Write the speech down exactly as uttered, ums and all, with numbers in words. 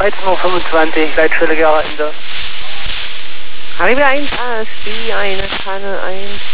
dreizehn Uhr fünfundzwanzig, Leitstelle Gera Ende. Harry eins A S B, eine Kanne eins.